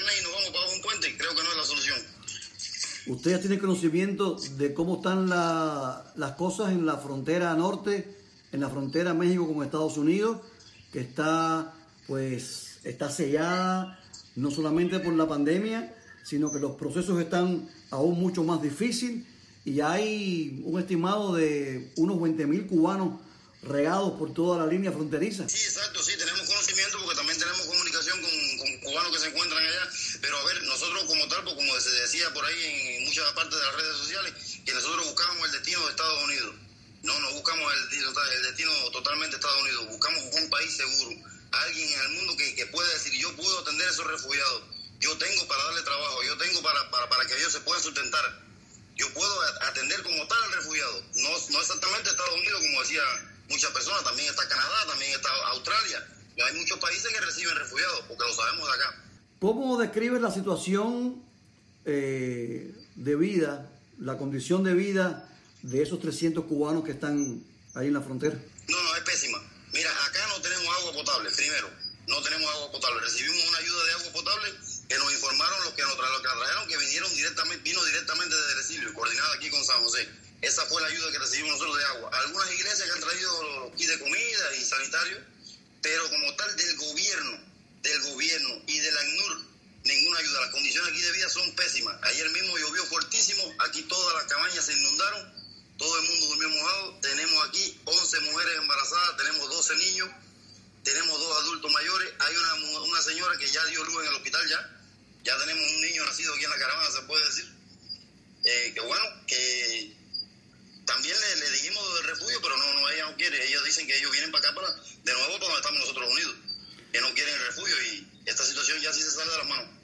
internet y nos vamos para un puente, creo que no es la solución. ¿Usted ya tiene conocimiento de cómo están las cosas en la frontera norte, en la frontera México con Estados Unidos, que está sellada no solamente por la pandemia, sino que los procesos están aún mucho más difíciles y hay un estimado de unos 20,000 cubanos regados por toda la línea fronteriza? Sí, exacto, sí, tenemos conocimiento porque también tenemos comunicación con cubanos que se encuentran allá, pero a ver, nosotros como tal, pues como se decía por ahí en muchas partes de las redes sociales, que nosotros buscábamos el destino de Estados Unidos. No buscamos el destino totalmente de Estados Unidos, buscamos un país seguro, alguien en el mundo que pueda decir, yo puedo atender a esos refugiados, yo tengo para darle trabajo, yo tengo para que ellos se puedan sustentar, yo puedo atender como tal al refugiado, no exactamente Estados Unidos como decía muchas personas, también está Canadá, también está Australia, y hay muchos países que reciben refugiados, porque lo sabemos de acá. ¿Cómo describes la situación de vida, la condición de vida de esos 300 cubanos que están ahí en la frontera? No, es pésima. Mira, acá no tenemos agua potable, primero, no tenemos agua potable. Recibimos una ayuda de agua potable que nos informaron los que nos trajeron, que vino directamente desde Exilio, coordinada aquí con San José. Esa fue la ayuda que recibimos nosotros de agua. Algunas iglesias que han traído kits de comida y sanitario, pero como tal del gobierno y del ACNUR, ninguna ayuda. Las condiciones aquí de vida son pésimas. Ayer mismo llovió fuertísimo, aquí todas las cabañas se inundaron, todo el mundo durmió mojado. Tenemos aquí 11 mujeres embarazadas, tenemos 12 niños, tenemos 2 adultos mayores. Hay una señora que ya dio luz en el hospital ya tenemos un niño nacido aquí en la caravana, se puede decir. Que también le dijimos del refugio, pero no, ella no quiere. Ellos dicen que ellos vienen para acá, de nuevo para donde estamos nosotros unidos, que no quieren el refugio, y esta situación ya sí se sale de las manos.